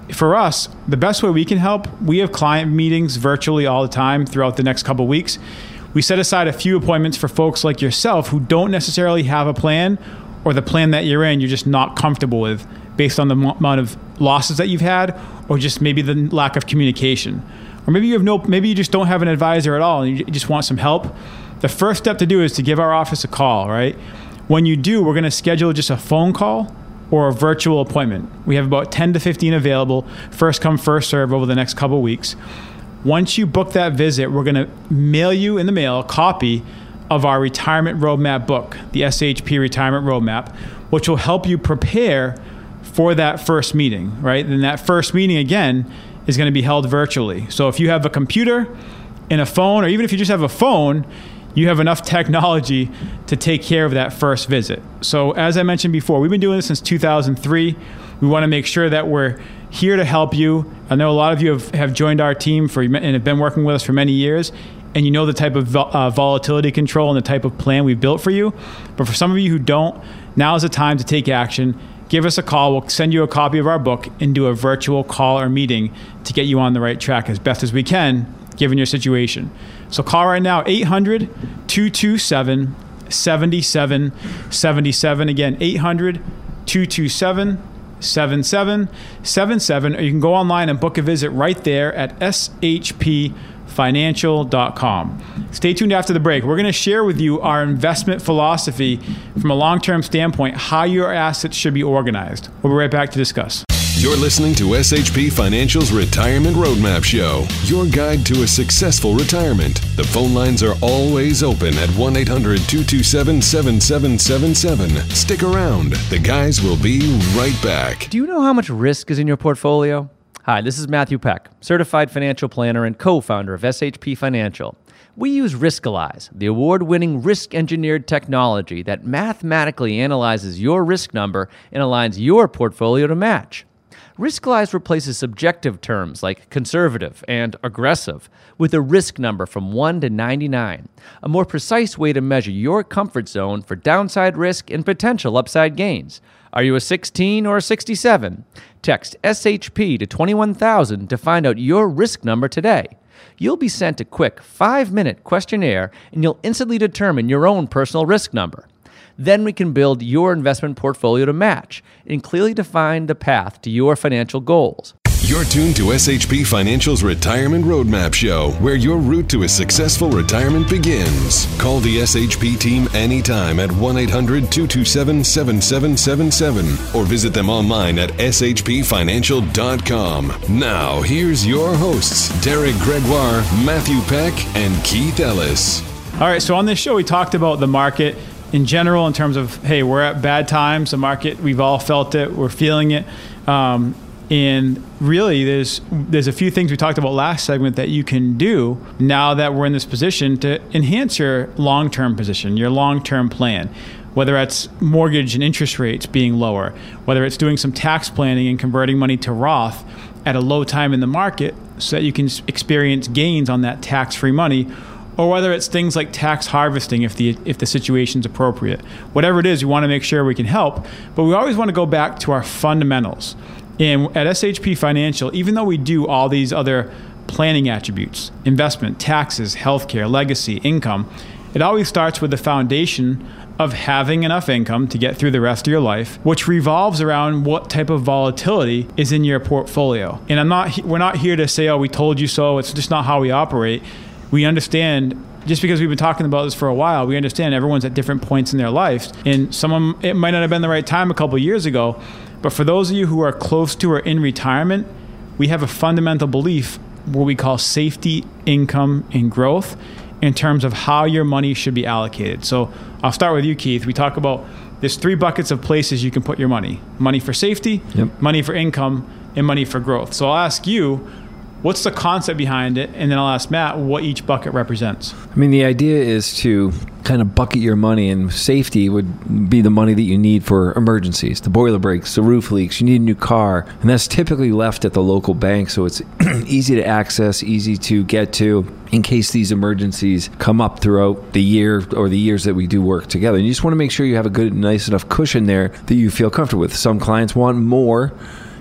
for us, the best way we can help, we have client meetings virtually all the time throughout the next couple of weeks. We set aside a few appointments for folks like yourself who don't necessarily have a plan, or the plan that you're in, you're just not comfortable with based on the m- amount of losses that you've had, or just maybe the lack of communication. Or maybe you have no, maybe you just don't have an advisor at all and you just want some help. The first step to do is to give our office a call, right? When you do, we're going to schedule just a phone call or a virtual appointment. We have about ten to fifteen available, first come, first serve over the next couple of weeks. Once you book that visit, we're going to mail you in the mail a copy of our Retirement Roadmap book, the S H P Retirement Roadmap, which will help you prepare for that first meeting, right? And that first meeting, again, is going to be held virtually. So if you have a computer and a phone, or even if you just have a phone, you have enough technology to take care of that first visit. So as I mentioned before, we've been doing this since two thousand three. We want to make sure that we're here to help you. I know a lot of you have, have joined our team for and have been working with us for many years, and you know the type of uh, volatility control and the type of plan we've built for you. But for some of you who don't, now is the time to take action. Give us a call. We'll send you a copy of our book and do a virtual call or meeting to get you on the right track as best as we can, given your situation. So call right now, eight hundred, two two seven, seven seven seven seven. Again, eight hundred, two two seven, seven seven seven seven. Or you can go online and book a visit right there at S H P financial dot com. Stay tuned after the break. We're going to share with you our investment philosophy from a long-term standpoint, how your assets should be organized. We'll be right back to discuss. You're listening to S H P Financial's Retirement Roadmap Show, your guide to a successful retirement. The phone lines are always open at one eight hundred, two two seven, seven seven seven seven. Stick around. The guys will be right back. Do you know how much risk is in your portfolio? Hi, this is Matthew Peck, certified financial planner and co-founder of S H P Financial. We use Riskalyze, the award-winning risk-engineered technology that mathematically analyzes your risk number and aligns your portfolio to match. Riskalyze replaces subjective terms like conservative and aggressive with a risk number from one to ninety-nine, a more precise way to measure your comfort zone for downside risk and potential upside gains. Are you a sixteen or a sixty-seven? Text S H P to twenty-one thousand to find out your risk number today. You'll be sent a quick five-minute questionnaire and you'll instantly determine your own personal risk number. Then we can build your investment portfolio to match and clearly define the path to your financial goals. You're tuned to S H P Financial's Retirement Roadmap Show, where your route to a successful retirement begins. Call the S H P team anytime at one eight hundred, two two seven, seven seven seven seven or visit them online at S H P financial dot com. Now, here's your hosts, Derek Gregoire, Matthew Peck, and Keith Ellis. All right, so on this show, we talked about the market in general in terms of, hey, we're at bad times. The market, we've all felt it. We're feeling it. Um, And really, there's there's a few things we talked about last segment that you can do now that we're in this position to enhance your long-term position, your long-term plan, whether it's mortgage and interest rates being lower, whether it's doing some tax planning and converting money to Roth at a low time in the market so that you can experience gains on that tax-free money, or whether it's things like tax harvesting if the if the situation's appropriate. Whatever it is, we want to make sure we can help, but we always want to go back to our fundamentals. And at S H P Financial, even though we do all these other planning attributes, investment, taxes, healthcare, legacy, income, it always starts with the foundation of having enough income to get through the rest of your life, which revolves around what type of volatility is in your portfolio. And I'm not, we're not here to say, oh, we told you so. It's just not how we operate. We understand, just because we've been talking about this for a while, we understand everyone's at different points in their lives. And someone, it might not have been the right time a couple of years ago, but for those of you who are close to or in retirement, we have a fundamental belief, what we call safety, income, and growth in terms of how your money should be allocated. So I'll start with you, Keith. We talk about there's three buckets of places you can put your money. Money for safety, yep. money for income, and money for growth. So I'll ask you, what's the concept behind it? And then I'll ask Matt what each bucket represents. I mean, the idea is to kind of bucket your money, and safety would be the money that you need for emergencies, the boiler breaks, the roof leaks, you need a new car. And that's typically left at the local bank, so it's easy to access, easy to get to in case these emergencies come up throughout the year or the years that we do work together. And you just want to make sure you have a good, nice enough cushion there that you feel comfortable with. Some clients want more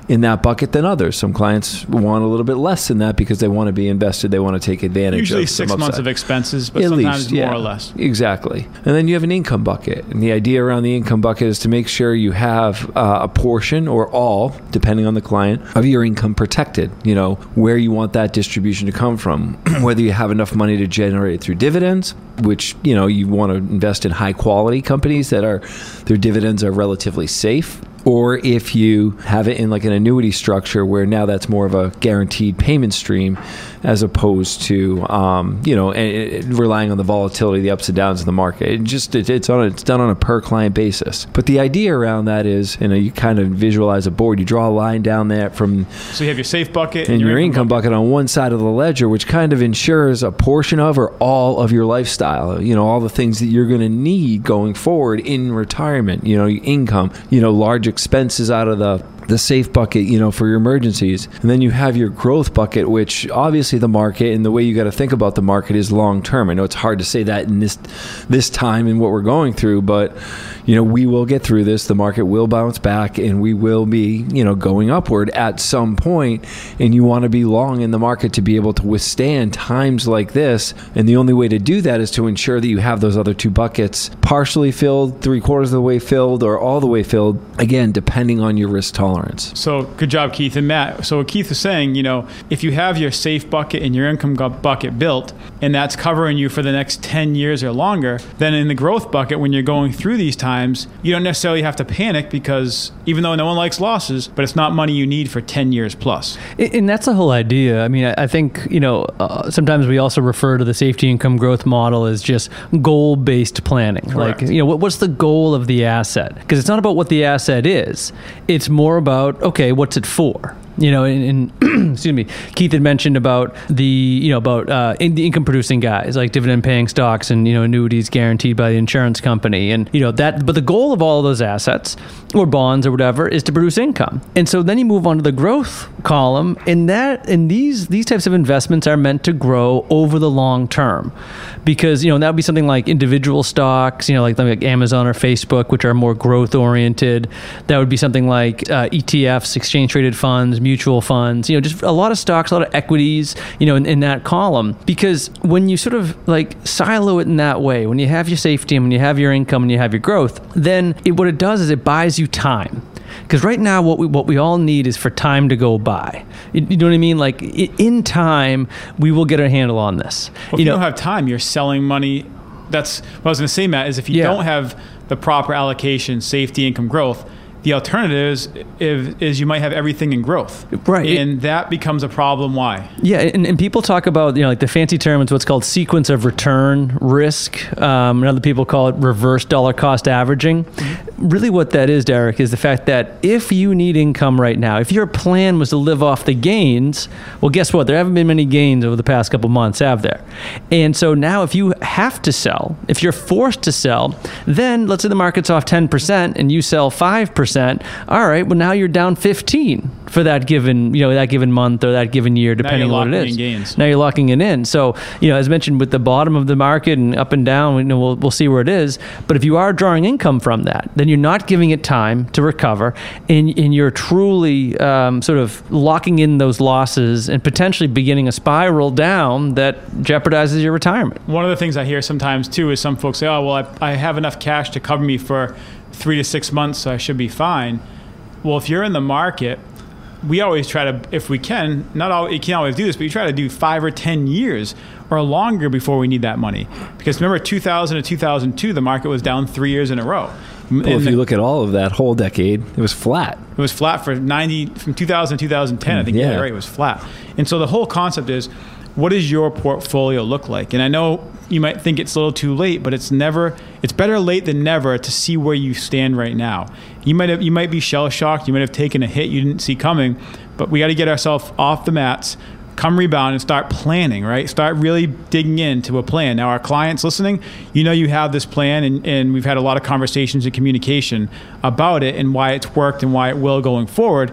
in that bucket than others. Some clients want a little bit less than that because they want to be invested. They want to take advantage Usually of six some months upside. of expenses, but At sometimes least, more yeah. or less. Exactly. And then you have an income bucket. And the idea around the income bucket is to make sure you have uh, a portion or all, depending on the client, of your income protected. You know, where you want that distribution to come from. Whether you have enough money to generate through dividends, which, you know, you want to invest in high quality companies that are, their dividends are relatively safe. Or if you have it in like an annuity structure where now that's more of a guaranteed payment stream as opposed to, um, you know, and, and relying on the volatility, the ups and downs of the market. It just it, it's on a, it's done on a per client basis. But the idea around that is, you know, you kind of visualize a board. You draw a line down there from. So you have your safe bucket and, and your, your income, income bucket. bucket on one side of the ledger, which kind of ensures a portion of or all of your lifestyle. You know, all the things that you're going to need going forward in retirement. You know, your income. You know, large expenses out of the the safe bucket, you know, for your emergencies. And then you have your growth bucket, which obviously the market and the way you got to think about the market is long term. I know it's hard to say that in this this time and what we're going through, but you know, we will get through this. The market will bounce back and we will be, you know, going upward at some point. And you want to be long in the market to be able to withstand times like this. And the only way to do that is to ensure that you have those other two buckets partially filled, three quarters of the way filled, or all the way filled, again, depending on your risk tolerance. So good job, Keith and Matt. So what Keith is saying, you know, if you have your safe bucket and your income bucket built, and that's covering you for the next ten years or longer, then in the growth bucket, when you're going through these times, you don't necessarily have to panic because even though no one likes losses, but it's not money you need for ten years plus. And that's the whole idea. I mean, I think, you know, uh, sometimes we also refer to the safety income growth model as just goal-based planning. Correct. Like, you know, what, what's the goal of the asset? Because it's not about what the asset is. It's more about, okay, what's it for? You know, and, and excuse me, Keith had mentioned about the, you know, about uh, in the income producing guys, like dividend paying stocks and, you know, annuities guaranteed by the insurance company. And, you know, that, but the goal of all of those assets or bonds or whatever is to produce income. And so then you move on to the growth column, and that, and these, these types of investments are meant to grow over the long term because, you know, that would be something like individual stocks, you know, like, like Amazon or Facebook, which are more growth oriented. That would be something like uh, E T Fs, exchange traded funds, mutual funds, you know, just a lot of stocks, a lot of equities, you know, in, in that column. Because when you sort of like silo it in that way, when you have your safety and when you have your income and you have your growth, then it, what it does is it buys you time. Because right now, what we what we all need is for time to go by. You, you know what I mean? Like in time, we will get a handle on this. Well, if you you know, don't have time, you're selling money. That's what I was going to say, Matt, is if you Yeah. don't have the proper allocation, safety, income, growth, the alternative is, is, is you might have everything in growth. Right. And that becomes a problem. Why? Yeah, and, and people talk about, you know, like the fancy term is what's called sequence of return risk. Um, and other people call it reverse dollar cost averaging. Mm-hmm. Really what that is, Derek, is the fact that if you need income right now, if your plan was to live off the gains, well, guess what? There haven't been many gains over the past couple months, have there? And so now if you have to sell, if you're forced to sell, then let's say the market's off ten percent and you sell five percent. All right, well now you're down fifteen for that given, you know, that given month or that given year, depending on what it is. Now you're locking in gains. Now you're locking it in. So, you know, as mentioned, with the bottom of the market and up and down, you know, we'll we'll see where it is. But if you are drawing income from that, then you're not giving it time to recover, and and you're truly um, sort of locking in those losses and potentially beginning a spiral down that jeopardizes your retirement. One of the things I hear sometimes too is some folks say, "Oh, well, I, I have enough cash to cover me for three to six months, so I should be fine." Well, if you're in the market, we always try to, if we can, not all, you can't always do this, but you try to do five or ten years or longer before we need that money. Because remember, two thousand to two thousand two, the market was down three years in a row. Well, if you look at all of that whole decade, it was flat. It was flat for ninety, from two thousand to two thousand ten. I think Yeah. you're right, it was flat. And so the whole concept is, what does your portfolio look like? And I know you might think it's a little too late, but it's never, it's better late than never to see where you stand right now. You might have, you might be shell shocked. You might have taken a hit you didn't see coming, but we got to get ourselves off the mats, come rebound and start planning, right? Start really digging into a plan. Now, our clients listening, you know you have this plan, and, and we've had a lot of conversations and communication about it and why it's worked and why it will going forward.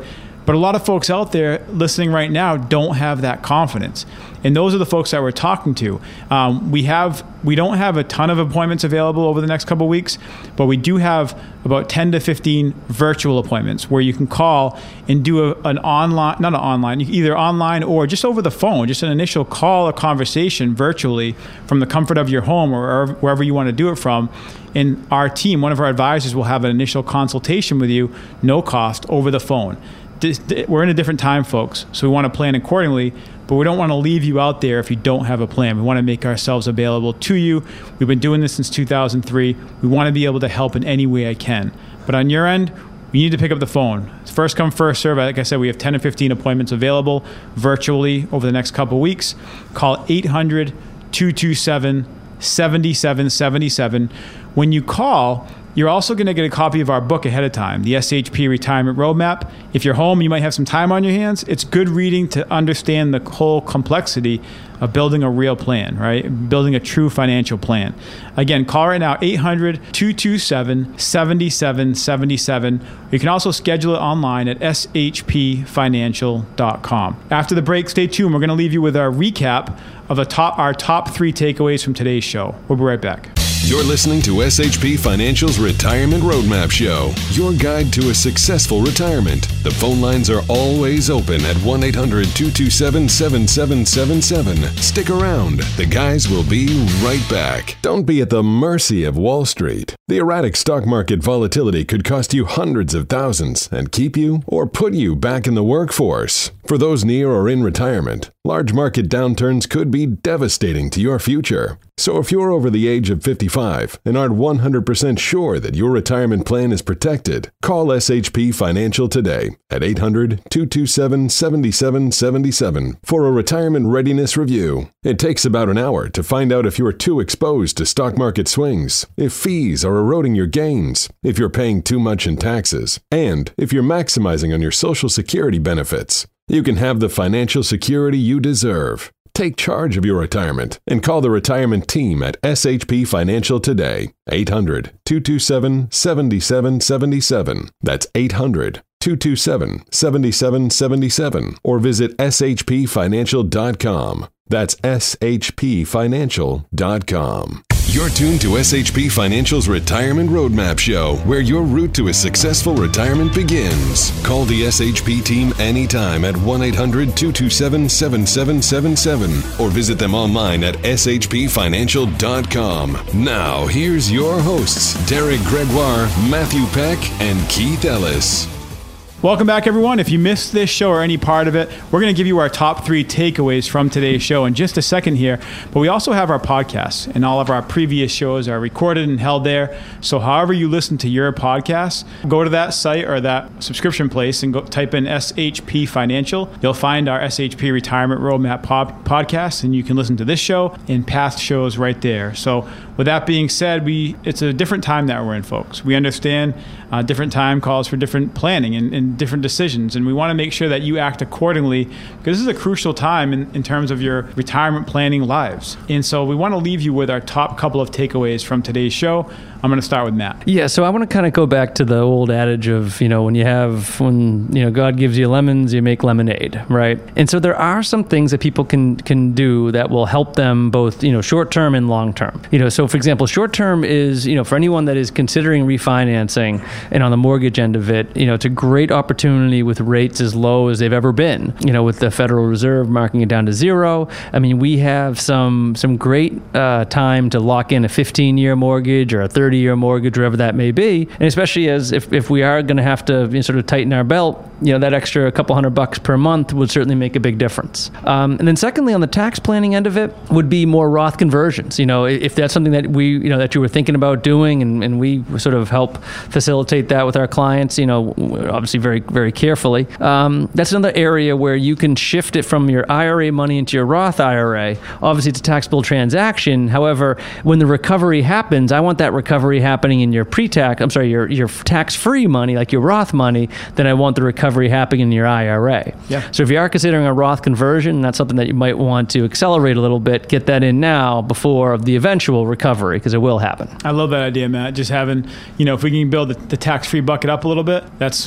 But a lot of folks out there listening right now don't have that confidence. And those are the folks that we're talking to. Um, we have we don't have a ton of appointments available over the next couple of weeks, but we do have about ten to fifteen virtual appointments where you can call and do a, an online, not an online, either online or just over the phone, just an initial call or conversation virtually from the comfort of your home or wherever you want to do it from. And our team, one of our advisors, will have an initial consultation with you, no cost, over the phone. We're in a different time, folks, so we want to plan accordingly, but we don't want to leave you out there if you don't have a plan. We want to make ourselves available to you. We've been doing this since two thousand three. We want to be able to help in any way I can. But on your end, you need to pick up the phone. It's first come, first serve. Like I said, we have ten to fifteen appointments available virtually over the next couple of weeks. Call eight hundred, two two seven, seven seven seven seven. When you call, you're also going to get a copy of our book ahead of time, the S H P Retirement Roadmap. If you're home, you might have some time on your hands. It's good reading to understand the whole complexity of building a real plan, right? Building a true financial plan. Again, call right now, eight hundred, two two seven, seven seven seven seven. You can also schedule it online at s h p financial dot com. After the break, stay tuned. We're going to leave you with our recap of the top, our top three takeaways from today's show. We'll be right back. You're listening to S H P Financial's Retirement Roadmap Show, your guide to a successful retirement. The phone lines are always open at one eight hundred, two two seven, seven seven seven seven. Stick around. The guys will be right back. Don't be at the mercy of Wall Street. The erratic stock market volatility could cost you hundreds of thousands and keep you or put you back in the workforce. For those near or in retirement, large market downturns could be devastating to your future. So if you're over the age of fifty-five and aren't one hundred percent sure that your retirement plan is protected, call S H P Financial today at eight hundred, two two seven, seven seven seven seven for a retirement readiness review. It takes about an hour to find out if you're too exposed to stock market swings, if fees are eroding your gains, if you're paying too much in taxes, and if you're maximizing on your Social Security benefits. You can have the financial security you deserve. Take charge of your retirement and call the retirement team at S H P Financial today. eight hundred, two two seven, seven seven seven seven. That's eight hundred, two two seven, seven seven seven seven. Or visit s h p financial dot com. That's s h p financial dot com. You're tuned to S H P Financial's Retirement Roadmap Show, where your route to a successful retirement begins. Call the S H P team anytime at one eight hundred, two two seven, seven seven seven seven or visit them online at s h p financial dot com. Now, here's your hosts, Derek Gregoire, Matthew Peck, and Keith Ellis. Welcome back, everyone. If you missed this show or any part of it, we're going to give you our top three takeaways from today's show in just a second here. But we also have our podcasts, and all of our previous shows are recorded and held there. So however you listen to your podcasts, go to that site or that subscription place and go type in S H P Financial. You'll find our S H P Retirement Roadmap pod- podcast, and you can listen to this show and past shows right there. So with that being said, we it's a different time that we're in, folks. We understand uh, different time calls for different planning and, and different decisions, and we want to make sure that you act accordingly, because this is a crucial time in, in terms of your retirement planning lives. And so we want to leave you with our top couple of takeaways from today's show. I'm going to start with Matt. Yeah, so I want to kind of go back to the old adage of, you know, when you have, when, you know, God gives you lemons, you make lemonade, right? And so there are some things that people can can do that will help them both, you know, short term and long term. You know, so for example, short term is, you know, for anyone that is considering refinancing and on the mortgage end of it, you know, it's a great opportunity with rates as low as they've ever been, you know, with the Federal Reserve marking it down to zero. I mean, we have some some great uh, time to lock in a fifteen-year mortgage or a thirty-year mortgage, whatever that may be. And especially as if, if we are going to have to, you know, sort of tighten our belt, you know, that extra couple hundred bucks per month would certainly make a big difference. Um, and then secondly, on the tax planning end of it would be more Roth conversions. You know, if that's something that we, you know, that you were thinking about doing, and, and we sort of help facilitate that with our clients, you know, obviously very, very carefully. Um, that's another area where you can shift it from your I R A money into your Roth I R A. Obviously, it's a taxable transaction. However, when the recovery happens, I want that recovery happening in your pre-tax, I'm sorry, your, your tax-free money, like your Roth money, then I want the recovery happening in your I R A. Yeah. So if you are considering a Roth conversion, that's something that you might want to accelerate a little bit, get that in now before the eventual recovery, because it will happen. I love that idea, Matt. Just having, you know, if we can build the, the tax-free bucket up a little bit, that's good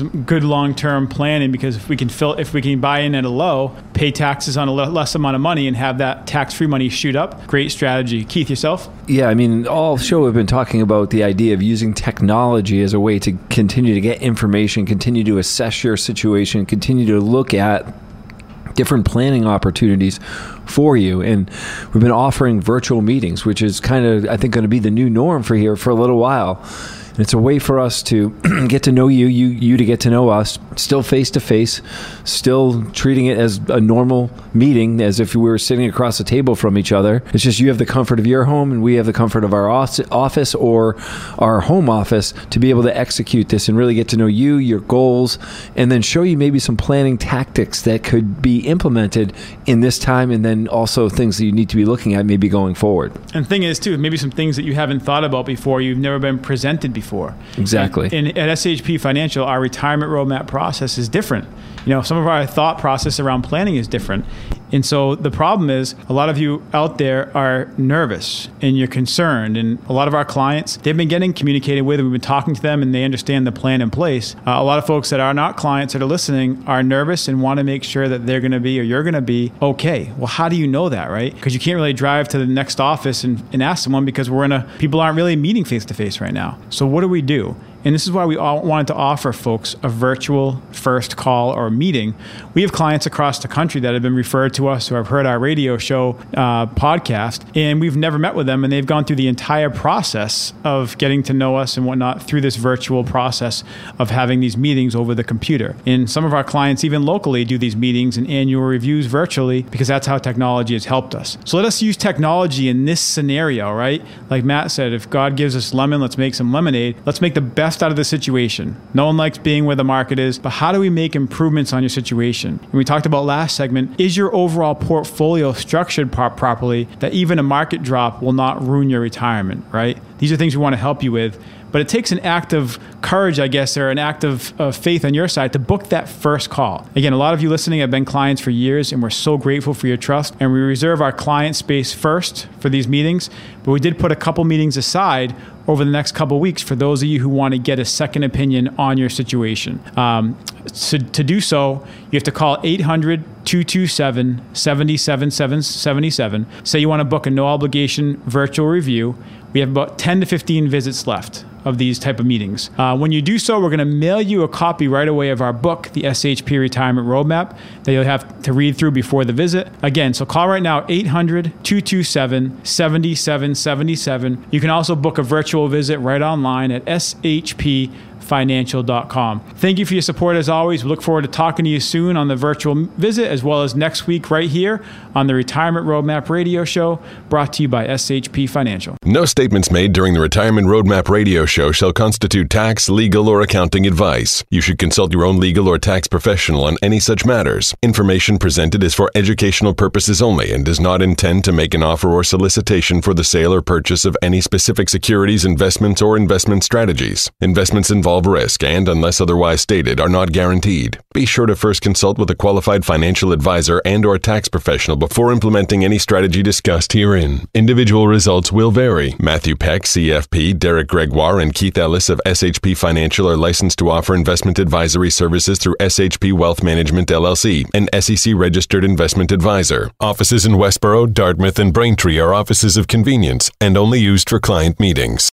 long-term planning, because if we can fill, if we can buy in at a low, pay taxes on a le- less amount of money and have that tax-free money shoot up, great strategy. Keith, yourself? Yeah, I mean, all show we've been talking about the idea of using technology as a way to continue to get information, continue to assess your situation, continue to look at different planning opportunities for you. And we've been offering virtual meetings, which is kind of, I think, going to be the new norm for here for a little while. And it's a way for us to get to know you, you, you to get to know us, still face to face, still treating it as a normal meeting, as if we were sitting across the table from each other. It's just you have the comfort of your home and we have the comfort of our office or our home office to be able to execute this and really get to know you, your goals, and then show you maybe some planning tactics that could be implemented in this time, and then also things that you need to be looking at maybe going forward. And the thing is, too, maybe some things that you haven't thought about before, you've never been presented before. Exactly. And, and at S H P Financial, our retirement roadmap process is different. You know, some of our thought process around planning is different. And so the problem is a lot of you out there are nervous and you're concerned. And a lot of our clients, they've been getting communicated with, and we've been talking to them and they understand the plan in place. Uh, a lot of folks that are not clients that are listening are nervous and want to make sure that they're going to be, or you're going to be okay. Well, how do you know that, right? Because you can't really drive to the next office and, and ask someone, because we're in a, people aren't really meeting face to face right now. So what do we do? And this is why we all wanted to offer folks a virtual first call or meeting. We have clients across the country that have been referred to us who have heard our radio show uh, podcast, and we've never met with them, and they've gone through the entire process of getting to know us and whatnot through this virtual process of having these meetings over the computer. And some of our clients, even locally, do these meetings and annual reviews virtually, because that's how technology has helped us. So let us use technology in this scenario, right? Like Matt said, if God gives us lemon, let's make some lemonade. Let's make the best out of the situation. No one likes being where the market is, but how do we make improvements on your situation? And we talked about last segment, is your overall portfolio structured pro- properly that even a market drop will not ruin your retirement, right? These are things we want to help you with. But it takes an act of courage, I guess, or an act of, of faith on your side to book that first call. Again, a lot of you listening have been clients for years, and we're so grateful for your trust. And we reserve our client space first for these meetings. But we did put a couple meetings aside over the next couple weeks for those of you who want to get a second opinion on your situation. Um, so to do so, you have to call eight hundred, two two seven, seven seven seven seven. Say you want to book a no obligation virtual review. We have about ten to fifteen visits left of these type of meetings. Uh, when you do so, we're going to mail you a copy right away of our book, the S H P Retirement Roadmap, that you'll have to read through before the visit. Again, so call right now, eight hundred, two two seven, seven seven seven seven. You can also book a virtual visit right online at S H P financial dot com. Thank you for your support as always. We look forward to talking to you soon on the virtual visit, as well as next week right here on the Retirement Roadmap Radio Show, brought to you by S H P Financial. No statements made during the Retirement Roadmap Radio Show shall constitute tax, legal, or accounting advice. You should consult your own legal or tax professional on any such matters. Information presented is for educational purposes only and does not intend to make an offer or solicitation for the sale or purchase of any specific securities, investments, or investment strategies. Investments involve risk and, unless otherwise stated, are not guaranteed. Be sure to first consult with a qualified financial advisor and or tax professional before implementing any strategy discussed herein. Individual results will vary. Matthew Peck, C F P, Derek Gregoire, and Keith Ellis of S H P Financial are licensed to offer investment advisory services through S H P Wealth Management, L L C, an S E C-registered investment advisor. Offices in Westboro, Dartmouth, and Braintree are offices of convenience and only used for client meetings.